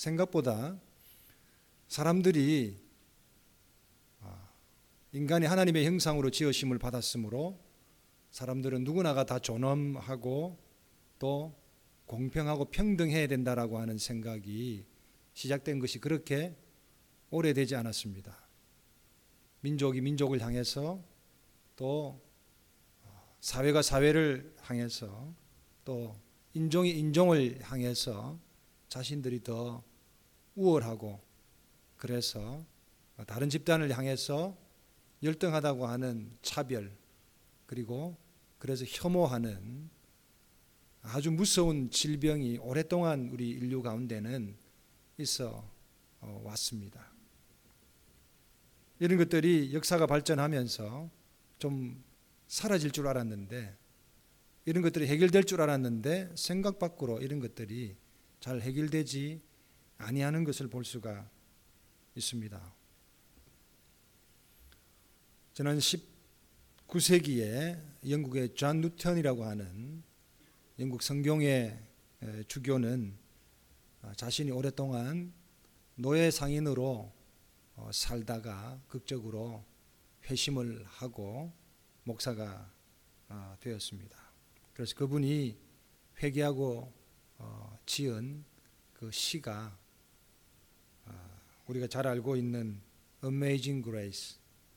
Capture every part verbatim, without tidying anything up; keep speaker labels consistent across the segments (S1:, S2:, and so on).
S1: 생각보다 사람들이 인간이 하나님의 형상으로 지으심을 받았으므로 사람들은 누구나가 다 존엄하고 또 공평하고 평등해야 된다라고 하는 생각이 시작된 것이 그렇게 오래되지 않았습니다. 민족이 민족을 향해서 또 사회가 사회를 향해서 또 인종이 인종을 향해서 자신들이 더 우월하고 그래서 다른 집단을 향해서 열등하다고 하는 차별 그리고 그래서 혐오하는 아주 무서운 질병이 오랫동안 우리 인류 가운데는 있어 왔습니다. 이런 것들이 역사가 발전하면서 좀 사라질 줄 알았는데 이런 것들이 해결될 줄 알았는데 생각 밖으로 이런 것들이 잘 해결되지 아니하는 것을 볼 수가 있습니다. 지난 십구 세기에 영국의 존 뉴턴이라고 하는 영국 성경의 주교는 자신이 오랫동안 노예 상인으로 살다가 극적으로 회심을 하고 목사가 되었습니다. 그래서 그분이 회개하고 지은 그 시가 우리가 잘 알고 있는 Amazing Grace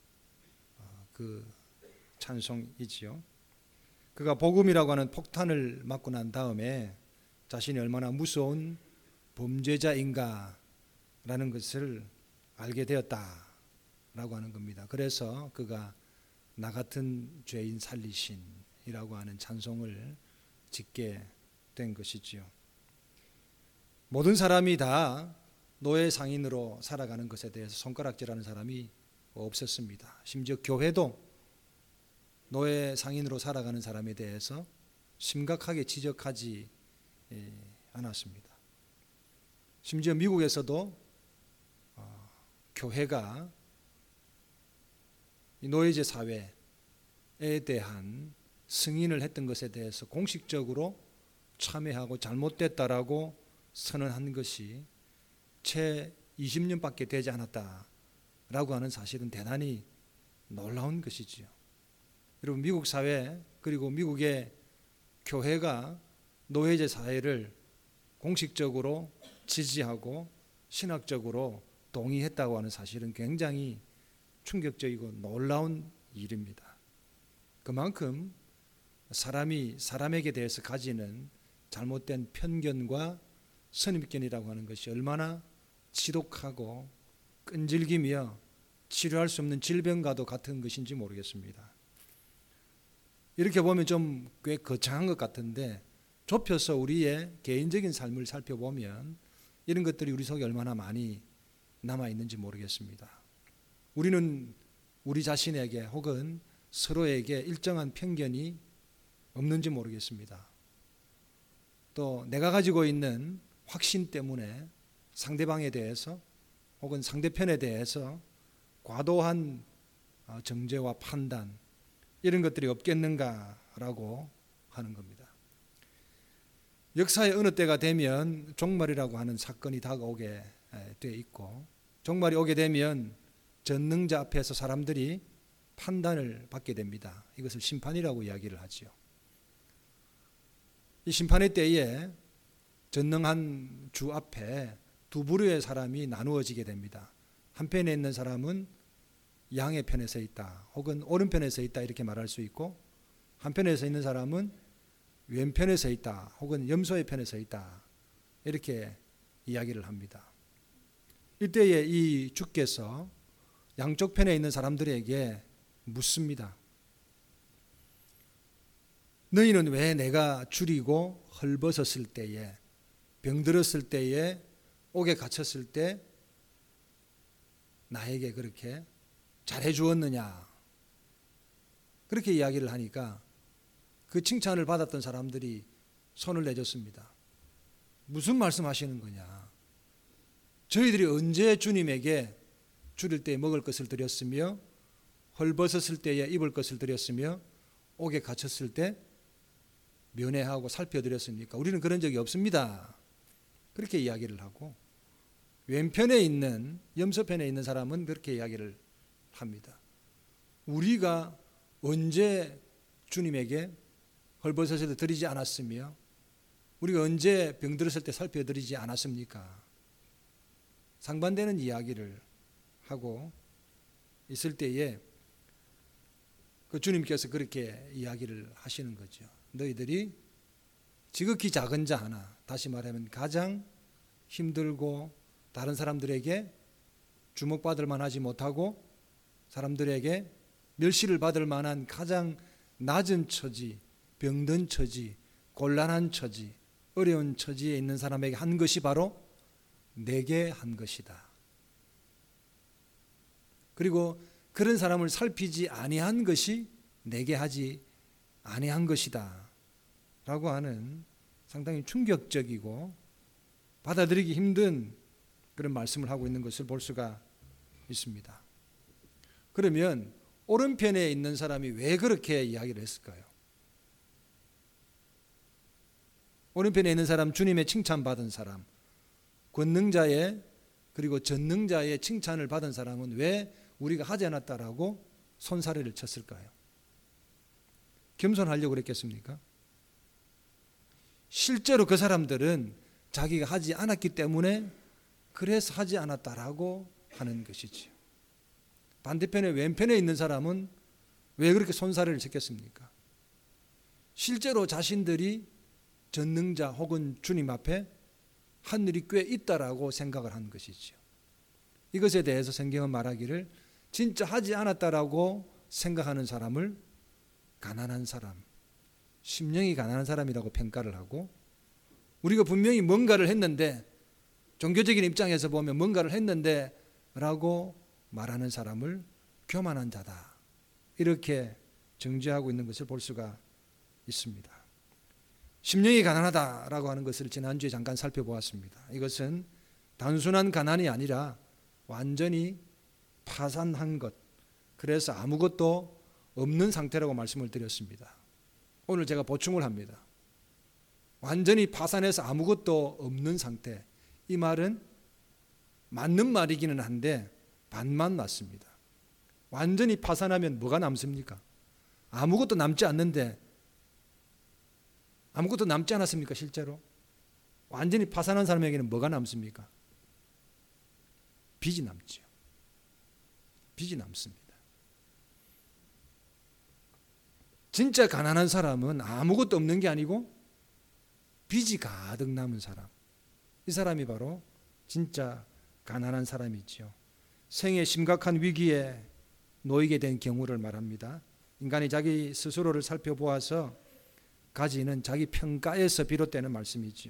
S1: 그 찬송이지요. 그가 복음이라고 하는 폭탄을 맞고 난 다음에 자신이 얼마나 무서운 범죄자인가 라는 것을 알게 되었다라고 하는 겁니다. 그래서 그가 나 같은 죄인 살리신이라고 하는 찬송을 짓게 된 것이지요. 모든 사람이 다 노예 상인으로 살아가는 것에 대해서 손가락질하는 사람이 없었습니다. 심지어 교회도 노예 상인으로 살아가는 사람에 대해서 심각하게 지적하지 않았습니다. 심지어 미국에서도 어, 교회가 노예제 사회에 대한 승인을 했던 것에 대해서 공식적으로 참여하고 잘못됐다라고 선언한 것이 채 이십 년밖에 되지 않았다라고 하는 사실은 대단히 놀라운 것이지요. 여러분, 미국 사회 그리고 미국의 교회가 노예제 사회를 공식적으로 지지하고 신학적으로 동의했다고 하는 사실은 굉장히 충격적이고 놀라운 일입니다. 그만큼 사람이 사람에게 대해서 가지는 잘못된 편견과 선입견이라고 하는 것이 얼마나 지독하고 끈질기며 치료할 수 없는 질병과도 같은 것인지 모르겠습니다. 이렇게 보면 좀 꽤 거창한 것 같은데 좁혀서 우리의 개인적인 삶을 살펴보면 이런 것들이 우리 속에 얼마나 많이 남아있는지 모르겠습니다. 우리는 우리 자신에게 혹은 서로에게 일정한 편견이 없는지 모르겠습니다. 또 내가 가지고 있는 확신 때문에 상대방에 대해서 혹은 상대편에 대해서 과도한 정죄와 판단 이런 것들이 없겠는가라고 하는 겁니다. 역사의 어느 때가 되면 종말이라고 하는 사건이 다가오게 돼 있고 종말이 오게 되면 전능자 앞에서 사람들이 판단을 받게 됩니다. 이것을 심판이라고 이야기를 하지요. 이 심판의 때에 전능한 주 앞에 두 부류의 사람이 나누어지게 됩니다. 한편에 있는 사람은 양의 편에 서 있다 혹은 오른편에 서 있다 이렇게 말할 수 있고 한편에 서 있는 사람은 왼편에 서 있다 혹은 염소의 편에 서 있다 이렇게 이야기를 합니다. 이때에 이 주께서 양쪽 편에 있는 사람들에게 묻습니다. 너희는 왜 내가 줄이고 헐벗었을 때에 병들었을 때에 옥에 갇혔을 때 나에게 그렇게 잘해 주었느냐 그렇게 이야기를 하니까 그 칭찬을 받았던 사람들이 손을 내줬습니다. 무슨 말씀하시는 거냐? 저희들이 언제 주님에게 줄일 때 먹을 것을 드렸으며 헐벗었을 때에 입을 것을 드렸으며 옥에 갇혔을 때 면회하고 살펴드렸습니까? 우리는 그런 적이 없습니다. 그렇게 이야기를 하고 왼편에 있는 염소편에 있는 사람은 그렇게 이야기를 합니다. 우리가 언제 주님에게 헐벗어서 드리지 않았으며 우리가 언제 병들었을 때 살펴드리지 않았습니까? 상반되는 이야기를 하고 있을 때에 그 주님께서 그렇게 이야기를 하시는 거죠. 너희들이 지극히 작은 자 하나, 다시 말하면 가장 힘들고 다른 사람들에게 주목받을 만하지 못하고 사람들에게 멸시를 받을 만한 가장 낮은 처지, 병든 처지, 곤란한 처지, 어려운 처지에 있는 사람에게 한 것이 바로 내게 한 것이다. 그리고 그런 사람을 살피지 아니한 것이 내게 하지 아니한 것이다 라고 하는 상당히 충격적이고 받아들이기 힘든 그런 말씀을 하고 있는 것을 볼 수가 있습니다. 그러면 오른편에 있는 사람이 왜 그렇게 이야기를 했을까요? 오른편에 있는 사람, 주님의 칭찬받은 사람, 권능자의 그리고 전능자의 칭찬을 받은 사람은 왜 우리가 하지 않았다라고 손사래를 쳤을까요? 겸손하려고 그랬겠습니까? 실제로 그 사람들은 자기가 하지 않았기 때문에 그래서 하지 않았다라고 하는 것이지요. 반대편에 왼편에 있는 사람은 왜 그렇게 손사래를 쳤겠습니까? 실제로 자신들이 전능자 혹은 주님 앞에 한 일이 꽤 있다라고 생각을 한 것이죠. 이것에 대해서 성경은 말하기를 진짜 하지 않았다라고 생각하는 사람을 가난한 사람, 심령이 가난한 사람이라고 평가를 하고, 우리가 분명히 뭔가를 했는데, 종교적인 입장에서 보면 뭔가를 했는데 라고 말하는 사람을 교만한 자다, 이렇게 정죄하고 있는 것을 볼 수가 있습니다. 심령이 가난하다라고 하는 것을 지난주에 잠깐 살펴보았습니다. 이것은 단순한 가난이 아니라 완전히 파산한 것, 그래서 아무것도 없는 상태라고 말씀을 드렸습니다. 오늘 제가 보충을 합니다. 완전히 파산해서 아무것도 없는 상태, 이 말은 맞는 말이기는 한데 반만 맞습니다. 완전히 파산하면 뭐가 남습니까? 아무것도 남지 않는데, 아무것도 남지 않았습니까? 실제로 완전히 파산한 사람에게는 뭐가 남습니까? 빚이 남죠. 빚이 남습니다. 진짜 가난한 사람은 아무것도 없는 게 아니고 빚이 가득 남은 사람, 이 사람이 바로 진짜 가난한 사람이죠. 생의 심각한 위기에 놓이게 된 경우를 말합니다. 인간이 자기 스스로를 살펴보아서 가지는 자기 평가에서 비롯되는 말씀이지요.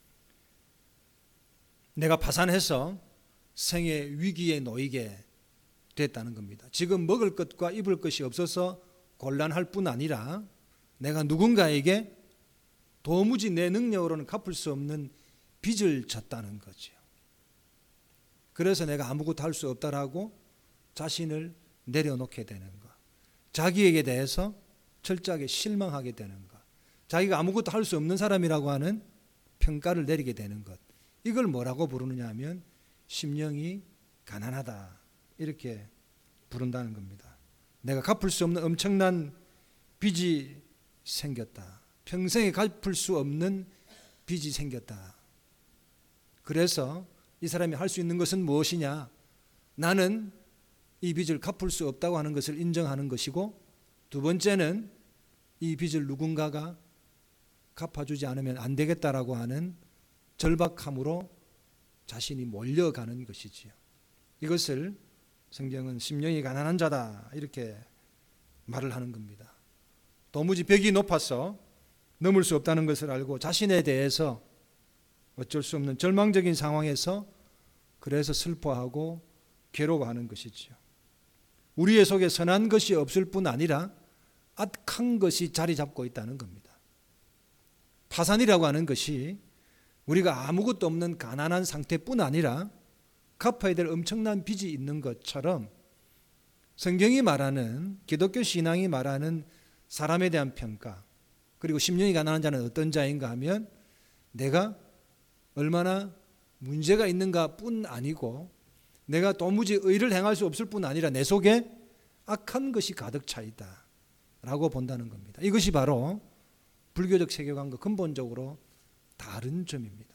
S1: 내가 파산해서 생의 위기에 놓이게 됐다는 겁니다. 지금 먹을 것과 입을 것이 없어서 곤란할 뿐 아니라 내가 누군가에게 도무지 내 능력으로는 갚을 수 없는 빚을 졌다는 거죠. 그래서 내가 아무것도 할 수 없다라고 자신을 내려놓게 되는 것, 자기에게 대해서 철저하게 실망하게 되는 것, 자기가 아무것도 할 수 없는 사람이라고 하는 평가를 내리게 되는 것, 이걸 뭐라고 부르느냐 하면 심령이 가난하다, 이렇게 부른다는 겁니다. 내가 갚을 수 없는 엄청난 빚이 생겼다. 평생에 갚을 수 없는 빚이 생겼다. 그래서 이 사람이 할 수 있는 것은 무엇이냐? 나는 이 빚을 갚을 수 없다고 하는 것을 인정하는 것이고, 두 번째는 이 빚을 누군가가 갚아주지 않으면 안 되겠다라고 하는 절박함으로 자신이 몰려가는 것이지요. 이것을 성경은 심령이 가난한 자다, 이렇게 말을 하는 겁니다. 도무지 벽이 높아서 넘을 수 없다는 것을 알고 자신에 대해서 어쩔 수 없는 절망적인 상황에서 그래서 슬퍼하고 괴로워하는 것이지요. 우리의 속에 선한 것이 없을 뿐 아니라 악한 것이 자리 잡고 있다는 겁니다. 파산이라고 하는 것이 우리가 아무것도 없는 가난한 상태뿐 아니라 갚아야 될 엄청난 빚이 있는 것처럼, 성경이 말하는, 기독교 신앙이 말하는 사람에 대한 평가, 그리고 심령이 가난한 자는 어떤 자인가 하면 내가 얼마나 문제가 있는가 뿐 아니고 내가 도무지 의를 행할 수 없을 뿐 아니라 내 속에 악한 것이 가득 차 있다 라고 본다는 겁니다. 이것이 바로 불교적 세계관과 근본적으로 다른 점입니다.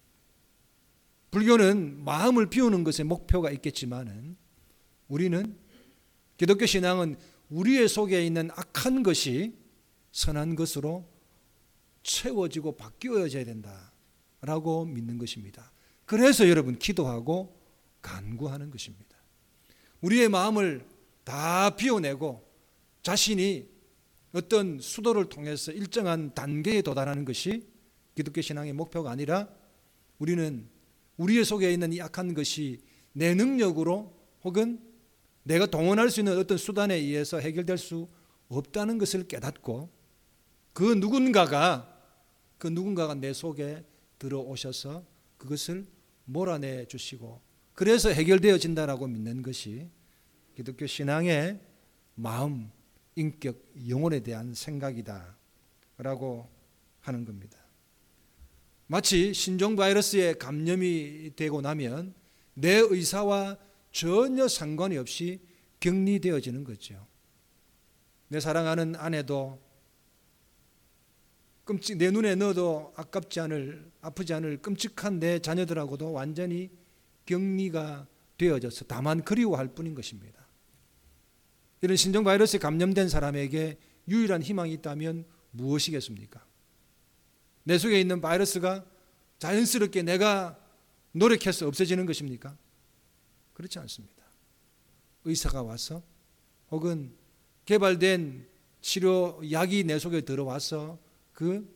S1: 불교는 마음을 비우는 것에 목표가 있겠지만은 우리는, 기독교 신앙은 우리의 속에 있는 악한 것이 선한 것으로 채워지고 바뀌어져야 된다라고 믿는 것입니다. 그래서 여러분 기도하고 간구하는 것입니다. 우리의 마음을 다 비워내고 자신이 어떤 수도를 통해서 일정한 단계에 도달하는 것이 기독교 신앙의 목표가 아니라 우리는 우리의 속에 있는 이 악한 것이 내 능력으로 혹은 내가 동원할 수 있는 어떤 수단에 의해서 해결될 수 없다는 것을 깨닫고 그 누군가가 그 누군가가 내 속에 들어오셔서 그것을 몰아내 주시고 그래서 해결되어진다라고 믿는 것이 기독교 신앙의 마음, 인격, 영혼에 대한 생각이다 라고 하는 겁니다. 마치 신종 바이러스에 감염이 되고 나면 내 의사와 전혀 상관이 없이 격리되어지는 거죠. 내 사랑하는 아내도 끔찍, 내 눈에 넣어도 아깝지 않을, 아프지 않을 끔찍한 내 자녀들하고도 완전히 격리가 되어져서 다만 그리워할 뿐인 것입니다. 이런 신종 바이러스에 감염된 사람에게 유일한 희망이 있다면 무엇이겠습니까? 내 속에 있는 바이러스가 자연스럽게 내가 노력해서 없어지는 것입니까? 그렇지 않습니다. 의사가 와서 혹은 개발된 치료 약이 내 속에 들어와서 그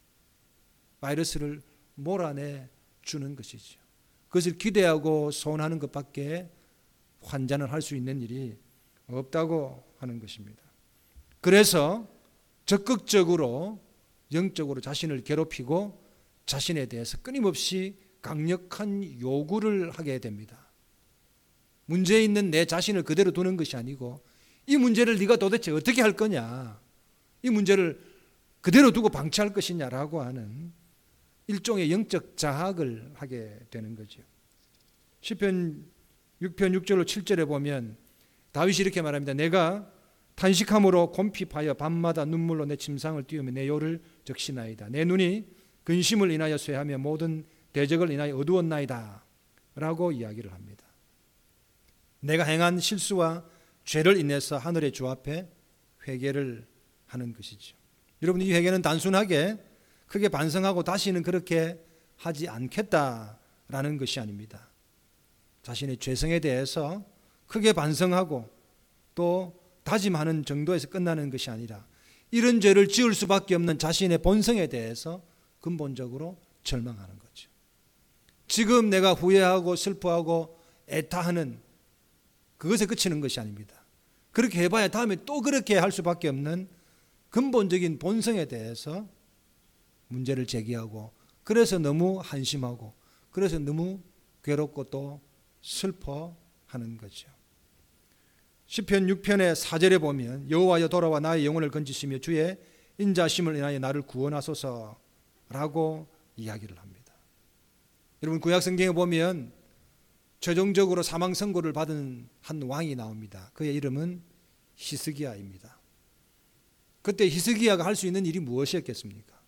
S1: 바이러스를 몰아내 주는 것이죠. 그것을 기대하고 소원하는 것밖에 환자는 할 수 있는 일이 없다고 하는 것입니다. 그래서 적극적으로 영적으로 자신을 괴롭히고 자신에 대해서 끊임없이 강력한 요구를 하게 됩니다. 문제 있는 내 자신을 그대로 두는 것이 아니고 이 문제를 네가 도대체 어떻게 할 거냐, 이 문제를 그대로 두고 방치할 것이냐라고 하는 일종의 영적 자학을 하게 되는 거죠. 시편 육 편 육 절로 칠 절에 보면 다윗이 이렇게 말합니다. 내가 탄식함으로 곰핍하여 밤마다 눈물로 내 침상을 띄우며 내 요를 적시나이다. 내 눈이 근심을 인하여 쇠하며 모든 대적을 인하여 어두웠나이다 라고 이야기를 합니다. 내가 행한 실수와 죄를 인해서 하늘의 주 앞에 회개를 하는 것이죠. 여러분, 이 회개는 단순하게 크게 반성하고 다시는 그렇게 하지 않겠다라는 것이 아닙니다. 자신의 죄성에 대해서 크게 반성하고 또 다짐하는 정도에서 끝나는 것이 아니라 이런 죄를 지을 수밖에 없는 자신의 본성에 대해서 근본적으로 절망하는 거죠. 지금 내가 후회하고 슬퍼하고 애타하는 그것에 그치는 것이 아닙니다. 그렇게 해봐야 다음에 또 그렇게 할 수밖에 없는 근본적인 본성에 대해서 문제를 제기하고 그래서 너무 한심하고 그래서 너무 괴롭고 또 슬퍼하는 거죠. 시편 육 편의 사 절에 보면 여호와여 돌아와 나의 영혼을 건지시며 주의 인자심을 인하여 나를 구원하소서라고 이야기를 합니다. 여러분, 구약 성경에 보면 최종적으로 사망 선고를 받은 한 왕이 나옵니다. 그의 이름은 히스기야입니다. 그때 히스기야가 할 수 있는 일이 무엇이었겠습니까?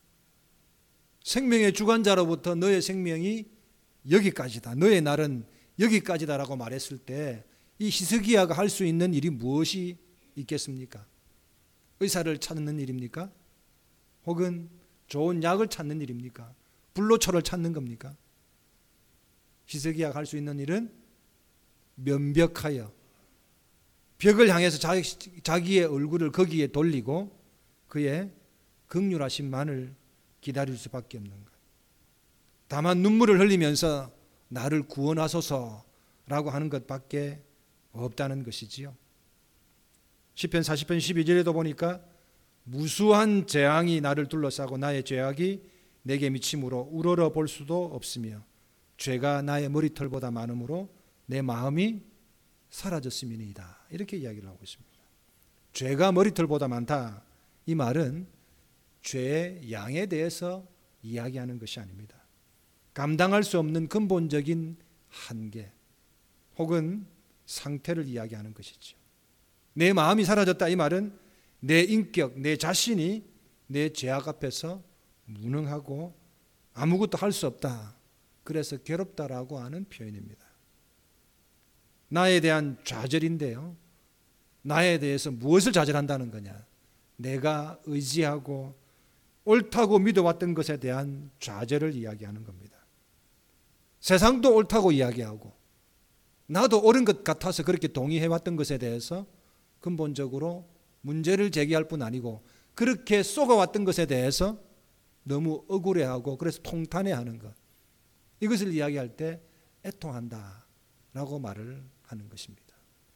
S1: 생명의 주관자로부터 너의 생명이 여기까지다, 너의 날은 여기까지다라고 말했을 때 이 히스기야가 할 수 있는 일이 무엇이 있겠습니까? 의사를 찾는 일입니까? 혹은 좋은 약을 찾는 일입니까? 불로초를 찾는 겁니까? 히스기야가 할 수 있는 일은 면벽하여 벽을 향해서 자기의 얼굴을 거기에 돌리고 그의 긍휼하심만을 기다릴 수밖에 없는 것. 다만 눈물을 흘리면서 나를 구원하소서라고 하는 것밖에 없다는 것이지요. 시편 사십 편 십이 절에도 보니까 무수한 재앙이 나를 둘러싸고 나의 죄악이 내게 미침으로 우러러 볼 수도 없으며 죄가 나의 머리털보다 많으므로 내 마음이 사라졌음이니이다. 이렇게 이야기를 하고 있습니다. 죄가 머리털보다 많다. 이 말은 죄의 양에 대해서 이야기하는 것이 아닙니다. 감당할 수 없는 근본적인 한계 혹은 상태를 이야기하는 것이죠. 내 마음이 사라졌다 이 말은 내 인격, 내 자신이 내 죄악 앞에서 무능하고 아무것도 할 수 없다. 그래서 괴롭다라고 하는 표현입니다. 나에 대한 좌절인데요. 나에 대해서 무엇을 좌절한다는 거냐? 내가 의지하고 옳다고 믿어왔던 것에 대한 좌절을 이야기하는 겁니다. 세상도 옳다고 이야기하고 나도 옳은 것 같아서 그렇게 동의해왔던 것에 대해서 근본적으로 문제를 제기할 뿐 아니고 그렇게 쏘가왔던 것에 대해서 너무 억울해하고 그래서 통탄해하는 것, 이것을 이야기할 때 애통한다 라고 말을 하는 것입니다.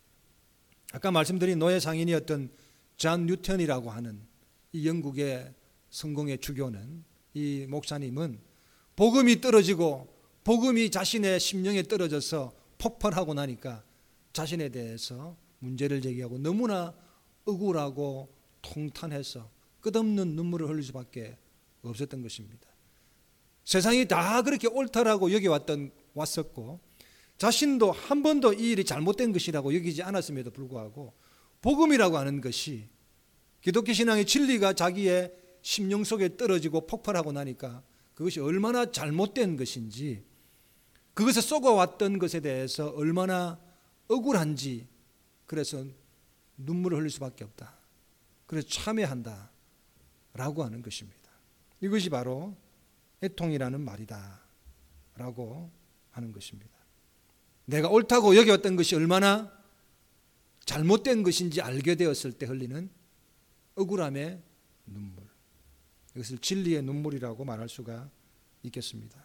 S1: 아까 말씀드린 노예 상인이었던 존 뉴턴이라고 하는 이 영국의 성공의 주교는, 이 목사님은 복음이 떨어지고 복음이 자신의 심령에 떨어져서 폭발하고 나니까 자신에 대해서 문제를 제기하고 너무나 억울하고 통탄해서 끝없는 눈물을 흘릴 수밖에 없었던 것입니다. 세상이 다 그렇게 옳다라고 여겨왔던 왔었고 자신도 한 번도 이 일이 잘못된 것이라고 여기지 않았음에도 불구하고 복음이라고 하는 것이, 기독교 신앙의 진리가 자기의 심령 속에 떨어지고 폭발하고 나니까 그것이 얼마나 잘못된 것인지, 그것에 쏘가왔던 것에 대해서 얼마나 억울한지, 그래서 눈물을 흘릴 수밖에 없다. 그래서 참회한다 라고 하는 것입니다. 이것이 바로 애통이라는 말이다 라고 하는 것입니다. 내가 옳다고 여겨왔던 것이 얼마나 잘못된 것인지 알게 되었을 때 흘리는 억울함의 눈물, 이것을 진리의 눈물이라고 말할 수가 있겠습니다.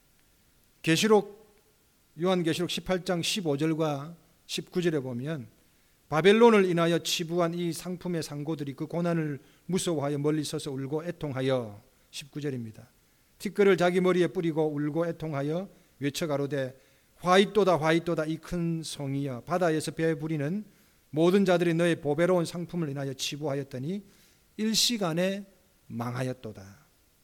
S1: 계시록 요한계시록 십팔 장 십오 절과 십구 절에 보면 바벨론을 인하여 치부한 이 상품의 상고들이 그 고난을 무서워하여 멀리 서서 울고 애통하여, 십구 절입니다. 티끌을 자기 머리에 뿌리고 울고 애통하여 외쳐 가로되 화이또다 화이또다 이 큰 성이여, 바다에서 배부리는 모든 자들이 너의 보배로운 상품을 인하여 치부하였더니 일시간에 망하였도다.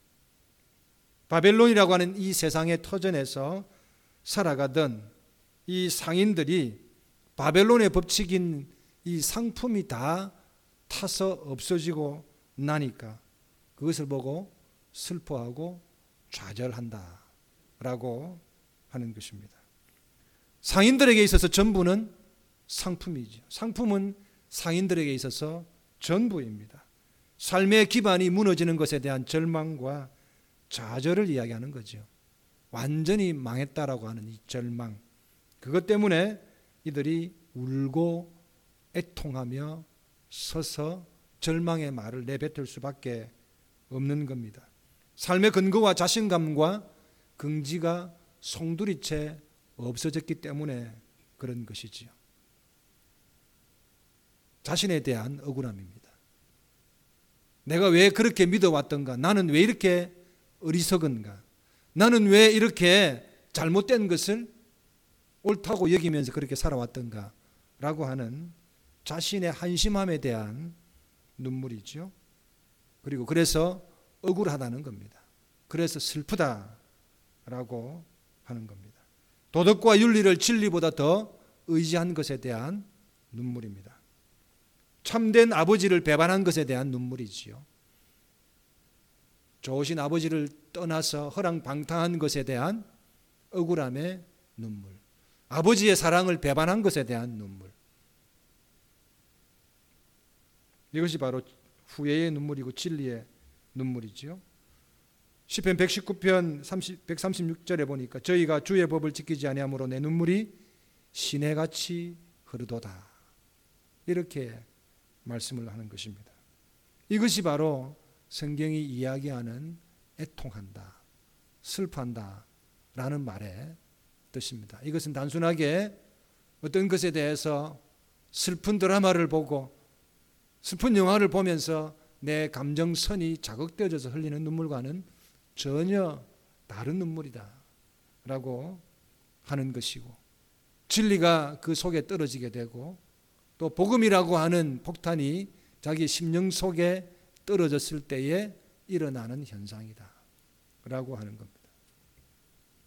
S1: 바벨론이라고 하는 이 세상의 터전에서 살아가던 이 상인들이 바벨론의 법칙인 이 상품이 다 타서 없어지고 나니까 그것을 보고 슬퍼하고 좌절한다 라고 하는 것입니다. 상인들에게 있어서 전부는 상품이죠. 상품은 상인들에게 있어서 전부입니다. 삶의 기반이 무너지는 것에 대한 절망과 좌절을 이야기하는 거죠. 완전히 망했다라고 하는 이 절망, 그것 때문에 이들이 울고 애통하며 서서 절망의 말을 내뱉을 수밖에 없는 겁니다. 삶의 근거와 자신감과 긍지가 송두리째 없어졌기 때문에 그런 것이지요. 자신에 대한 억울함입니다. 내가 왜 그렇게 믿어왔던가? 나는 왜 이렇게 어리석은가? 나는 왜 이렇게 잘못된 것을 옳다고 여기면서 그렇게 살아왔던가? 라고 하는 자신의 한심함에 대한 눈물이죠. 그리고 그래서 억울하다는 겁니다. 그래서 슬프다라고 하는 겁니다. 도덕과 윤리를 진리보다 더 의지한 것에 대한 눈물입니다. 참된 아버지를 배반한 것에 대한 눈물이지요. 좋으신 아버지를 떠나서 허랑방탕한 것에 대한 억울함의 눈물, 아버지의 사랑을 배반한 것에 대한 눈물, 이것이 바로 후회의 눈물이고 진리의 눈물이지요. 시편 백십구 편 백삼십육 절에 보니까 저희가 주의 법을 지키지 아니함으로 내 눈물이 시내같이 흐르도다, 이렇게 말씀을 하는 것입니다. 이것이 바로 성경이 이야기하는 애통한다, 슬퍼한다 라는 말의 뜻입니다. 이것은 단순하게 어떤 것에 대해서 슬픈 드라마를 보고 슬픈 영화를 보면서 내 감정선이 자극되어져서 흘리는 눈물과는 전혀 다른 눈물이다 라고 하는 것이고, 진리가 그 속에 떨어지게 되고 또 복음이라고 하는 폭탄이 자기 심령 속에 떨어졌을 때에 일어나는 현상이다 라고 하는 겁니다.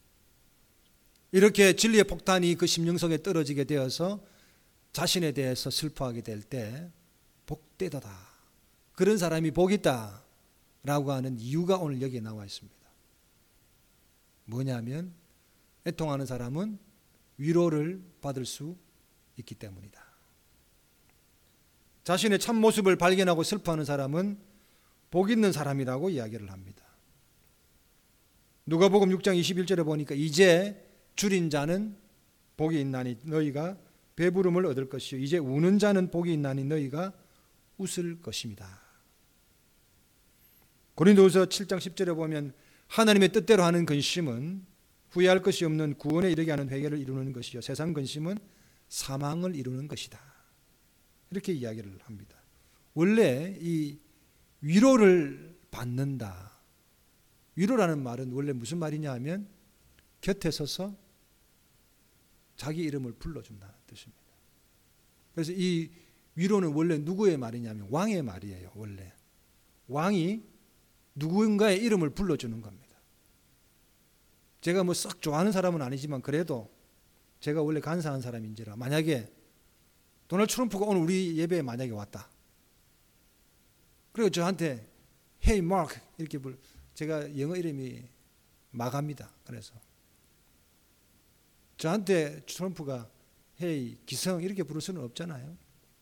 S1: 이렇게 진리의 폭탄이 그 심령 속에 떨어지게 되어서 자신에 대해서 슬퍼하게 될 때 복되다다, 그런 사람이 복이 있다 라고 하는 이유가 오늘 여기에 나와 있습니다. 뭐냐면 애통하는 사람은 위로를 받을 수 있기 때문이다. 자신의 참모습을 발견하고 슬퍼하는 사람은 복 있는 사람이라고 이야기를 합니다. 누가복음 육 장 이십일 절에 보니까 이제 줄인 자는 복이 있나니 너희가 배부름을 얻을 것이요 이제 우는 자는 복이 있나니 너희가 웃을 것입니다. 고린도후서 칠 장 십 절에 보면 하나님의 뜻대로 하는 근심은 후회할 것이 없는 구원에 이르게 하는 회개를 이루는 것이요 세상 근심은 사망을 이루는 것이다. 이렇게 이야기를 합니다. 원래 이 위로를 받는다, 위로라는 말은 원래 무슨 말이냐 하면 곁에 서서 자기 이름을 불러준다는 뜻입니다. 그래서 이 위로는 원래 누구의 말이냐면 왕의 말이에요. 원래 왕이 누군가의 이름을 불러주는 겁니다. 제가 뭐 썩 좋아하는 사람은 아니지만 그래도 제가 원래 간사한 사람인지라 만약에 도널드 트럼프가 오늘 우리 예배에 만약에 왔다, 그리고 저한테 Hey Mark 이렇게 불, 제가 영어 이름이 마가입니다. 그래서 저한테 트럼프가 Hey 기성 이렇게 부를 수는 없잖아요.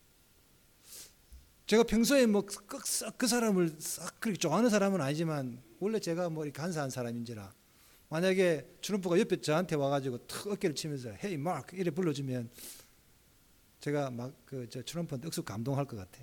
S1: 제가 평소에 뭐 그 사람을 싹 그렇게 좋아하는 사람은 아니지만 원래 제가 뭐 간사한 사람인지라 만약에 트럼프가 옆에 저한테 와가지고 탁 어깨를 치면서 Hey Mark 이렇게 불러주면 제가 막 그 저 트럼프한테 억수 감동할 것 같아요.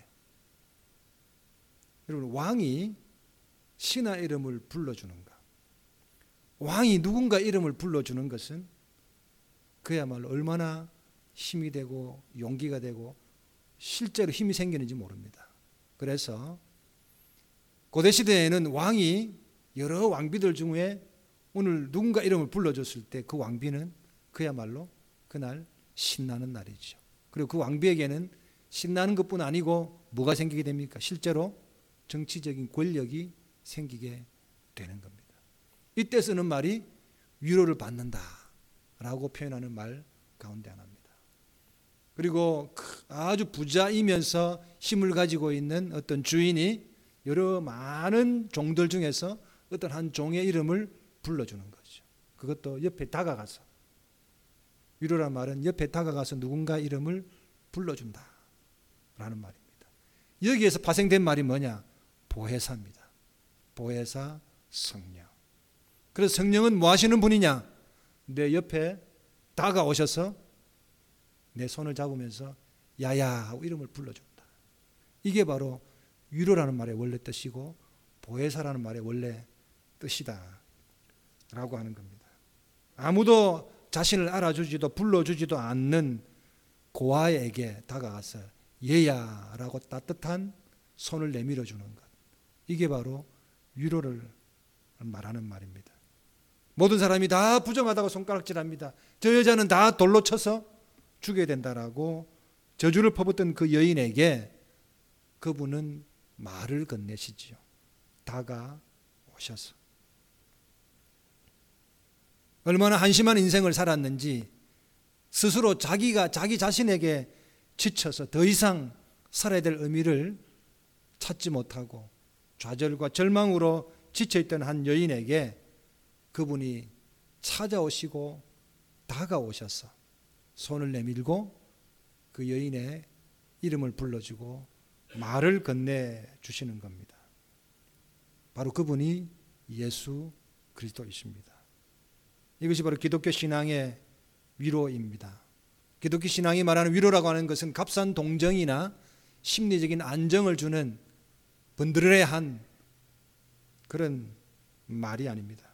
S1: 여러분, 왕이 신하의 이름을 불러주는가, 왕이 누군가 이름을 불러주는 것은 그야말로 얼마나 힘이 되고 용기가 되고 실제로 힘이 생기는지 모릅니다. 그래서 고대 시대에는 왕이 여러 왕비들 중에 오늘 누군가 이름을 불러줬을 때 그 왕비는 그야말로 그날 신나는 날이죠. 그리고 그 왕비에게는 신나는 것뿐 아니고 뭐가 생기게 됩니까? 실제로 정치적인 권력이 생기게 되는 겁니다. 이때 쓰는 말이 위로를 받는다라고 표현하는 말 가운데 하나입니다. 그리고 아주 부자이면서 힘을 가지고 있는 어떤 주인이 여러 많은 종들 중에서 어떤 한 종의 이름을 불러주는 거죠. 그것도 옆에 다가가서, 위로란 말은 옆에 다가가서 누군가 이름을 불러준다 라는 말입니다. 여기에서 파생된 말이 뭐냐? 보혜사입니다. 보혜사 성령. 그래서 성령은 뭐 하시는 분이냐? 내 옆에 다가오셔서 내 손을 잡으면서 야야 하고 이름을 불러준다. 이게 바로 위로라는 말의 원래 뜻이고 보혜사라는 말의 원래 뜻이다 라고 하는 겁니다. 아무도 자신을 알아주지도 불러주지도 않는 고아에게 다가가서 얘야라고 따뜻한 손을 내밀어 주는 것, 이게 바로 위로를 말하는 말입니다. 모든 사람이 다 부정하다고 손가락질합니다. 저 여자는 다 돌로 쳐서 죽여야 된다라고 저주를 퍼붓던 그 여인에게 그분은 말을 건네시지요. 다가오셔서 얼마나 한심한 인생을 살았는지 스스로 자기가 자기 자신에게 지쳐서 더 이상 살아야 될 의미를 찾지 못하고 좌절과 절망으로 지쳐있던 한 여인에게 그분이 찾아오시고 다가오셔서 손을 내밀고 그 여인의 이름을 불러주고 말을 건네주시는 겁니다. 바로 그분이 예수 그리스도이십니다. 이것이 바로 기독교 신앙의 위로입니다. 기독교 신앙이 말하는 위로라고 하는 것은 값싼 동정이나 심리적인 안정을 주는 번드러한 그런 말이 아닙니다.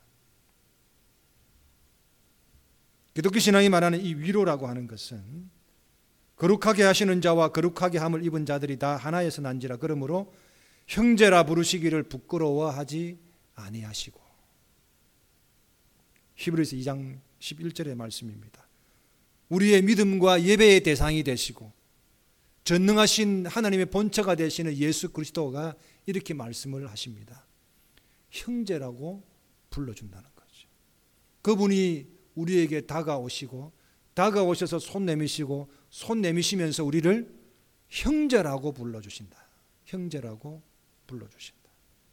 S1: 기독교 신앙이 말하는 이 위로라고 하는 것은 거룩하게 하시는 자와 거룩하게 함을 입은 자들이 다 하나에서 난지라 그러므로 형제라 부르시기를 부끄러워하지 아니하시고, 히브리서 이 장 십일 절의 말씀입니다. 우리의 믿음과 예배의 대상이 되시고 전능하신 하나님의 본처가 되시는 예수 그리스도가 이렇게 말씀을 하십니다. 형제라고 불러준다는 거죠. 그분이 우리에게 다가오시고 다가오셔서 손 내미시고 손 내미시면서 우리를 형제라고 불러주신다. 형제라고 불러주신다.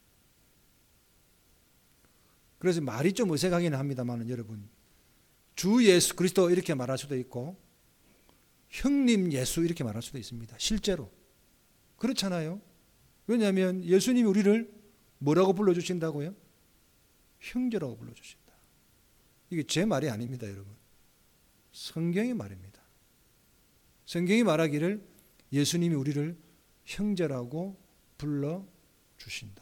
S1: 그래서 말이 좀 어색하기는 합니다만 여러분, 주 예수 그리스도 이렇게 말할 수도 있고 형님 예수 이렇게 말할 수도 있습니다. 실제로 그렇잖아요. 왜냐하면 예수님이 우리를 뭐라고 불러주신다고요? 형제라고 불러주신다. 이게 제 말이 아닙니다, 여러분. 성경의 말입니다. 성경이 말하기를 예수님이 우리를 형제라고 불러주신다.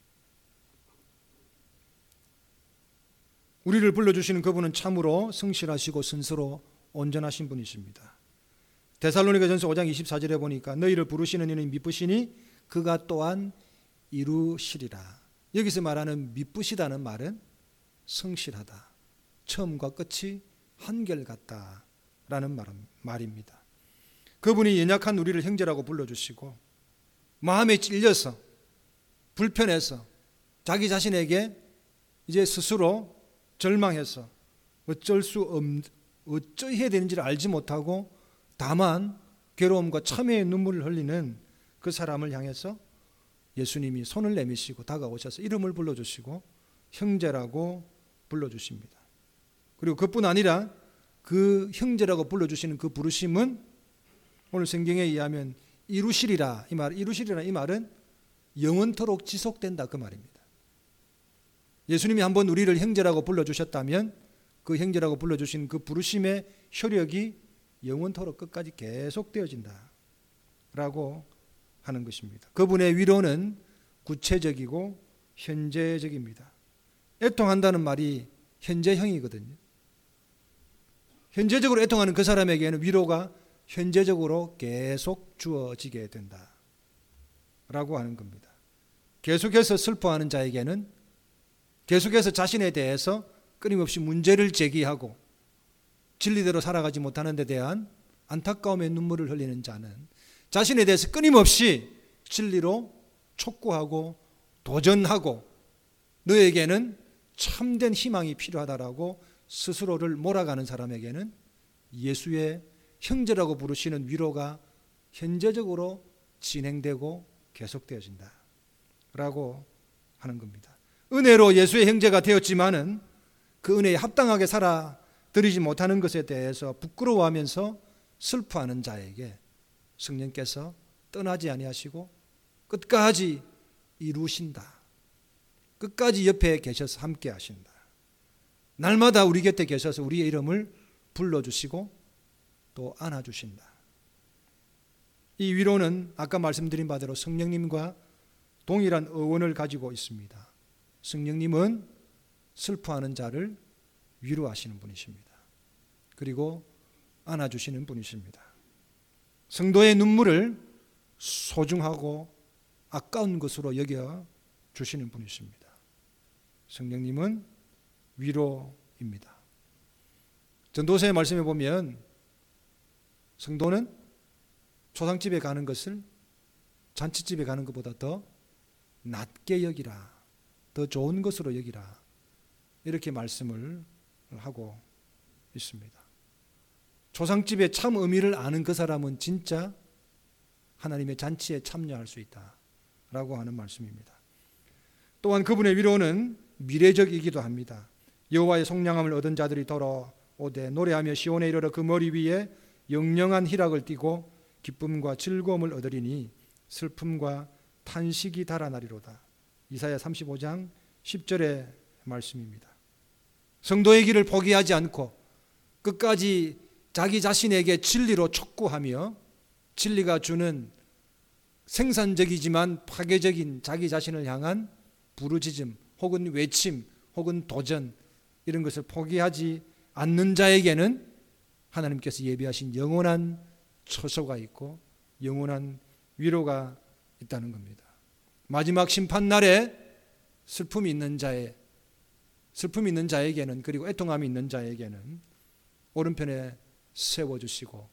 S1: 우리를 불러주시는 그분은 참으로 성실하시고 순수로 온전하신 분이십니다. 데살로니가전서 오 장 이십사 절에 보니까 너희를 부르시는 이는 미쁘시니 그가 또한 이루시리라. 여기서 말하는 미쁘시다는 말은 성실하다, 처음과 끝이 한결같다라는 말입니다. 그분이 연약한 우리를 형제라고 불러주시고 마음에 찔려서 불편해서 자기 자신에게 이제 스스로 절망해서 어쩔 수 없, 어찌해야 되는지를 알지 못하고 다만 괴로움과 참회의 눈물을 흘리는 그 사람을 향해서 예수님이 손을 내미시고 다가오셔서 이름을 불러주시고 형제라고 불러주십니다. 그리고 그뿐 아니라 그 형제라고 불러주시는 그 부르심은 오늘 성경에 의하면 이루시리라, 이 말, 이루시리라 이 말은 영원토록 지속된다 그 말입니다. 예수님이 한번 우리를 형제라고 불러주셨다면 그 형제라고 불러주신 그 부르심의 효력이 영원토록 끝까지 계속되어진다 라고 하는 것입니다. 그분의 위로는 구체적이고 현재적입니다. 애통한다는 말이 현재형이거든요. 현재적으로 애통하는 그 사람에게는 위로가 현재적으로 계속 주어지게 된다 라고 하는 겁니다. 계속해서 슬퍼하는 자에게는 계속해서 자신에 대해서 끊임없이 문제를 제기하고 진리대로 살아가지 못하는 데 대한 안타까움의 눈물을 흘리는 자는 자신에 대해서 끊임없이 진리로 촉구하고 도전하고 너에게는 참된 희망이 필요하다라고 스스로를 몰아가는 사람에게는 예수의 형제라고 부르시는 위로가 현재적으로 진행되고 계속되어진다 라고 하는 겁니다. 은혜로 예수의 형제가 되었지만은 그 은혜에 합당하게 살아들이지 못하는 것에 대해서 부끄러워하면서 슬퍼하는 자에게 성령께서 떠나지 아니하시고 끝까지 이루신다. 끝까지 옆에 계셔서 함께 하신다. 날마다 우리 곁에 계셔서 우리의 이름을 불러주시고 또 안아주신다. 이 위로는 아까 말씀드린 바대로 성령님과 동일한 어원을 가지고 있습니다. 성령님은 슬퍼하는 자를 위로하시는 분이십니다. 그리고 안아주시는 분이십니다. 성도의 눈물을 소중하고 아까운 것으로 여겨주시는 분이십니다. 성령님은 위로입니다. 전도서의 말씀에 보면 성도는 초상집에 가는 것을 잔치집에 가는 것보다 더 낮게 여기라, 더 좋은 것으로 여기라, 이렇게 말씀을 하고 있습니다. 초상집의 참 의미를 아는 그 사람은 진짜 하나님의 잔치에 참여할 수 있다라고 하는 말씀입니다. 또한 그분의 위로는 미래적이기도 합니다. 여호와의 속량함을 얻은 자들이 돌아오되 노래하며 시온에 이르러 그 머리 위에 영영한 희락을 띠고 기쁨과 즐거움을 얻으리니 슬픔과 탄식이 달아나리로다. 이사야 삼십오 장 십 절의 말씀입니다. 성도의 길을 포기하지 않고 끝까지 자기 자신에게 진리로 촉구하며 진리가 주는 생산적이지만 파괴적인 자기 자신을 향한 부르짖음 혹은 외침 혹은 도전, 이런 것을 포기하지 않는 자에게는 하나님께서 예비하신 영원한 처소가 있고 영원한 위로가 있다는 겁니다. 마지막 심판날에 슬픔이 있는 자의 슬픔이 있는 자에게는, 그리고 애통함이 있는 자에게는 오른편에 세워주시고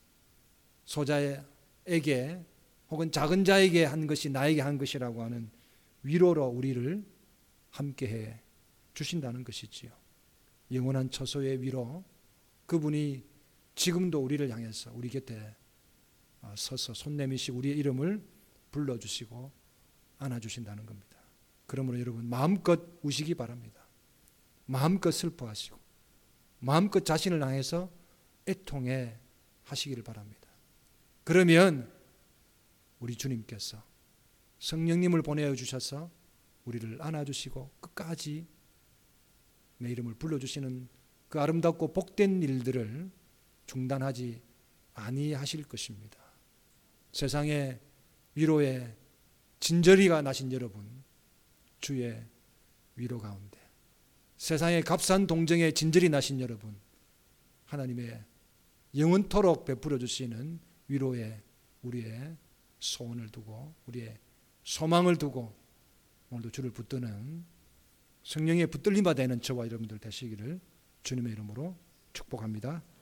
S1: 소자에게 혹은 작은 자에게 한 것이 나에게 한 것이라고 하는 위로로 우리를 함께해 주신다는 것이지요. 영원한 처소의 위로, 그분이 지금도 우리를 향해서 우리 곁에 서서 손 내미시고 우리의 이름을 불러주시고 안아주신다는 겁니다. 그러므로 여러분 마음껏 우시기 바랍니다. 마음껏 슬퍼하시고 마음껏 자신을 향해서 애통해 하시기를 바랍니다. 그러면 우리 주님께서 성령님을 보내어 주셔서 우리를 안아주시고 끝까지 내 이름을 불러주시는 그 아름답고 복된 일들을 중단하지 아니하실 것입니다. 세상에 위로의 진저리가 나신 여러분, 주의 위로 가운데, 세상에 값싼 동정의 진저리 나신 여러분, 하나님의 영원토록 베풀어 주시는 위로에 우리의 소원을 두고 우리의 소망을 두고 오늘도 주를 붙드는 성령의 붙들림바 되는 저와 여러분들 되시기를 주님의 이름으로 축복합니다.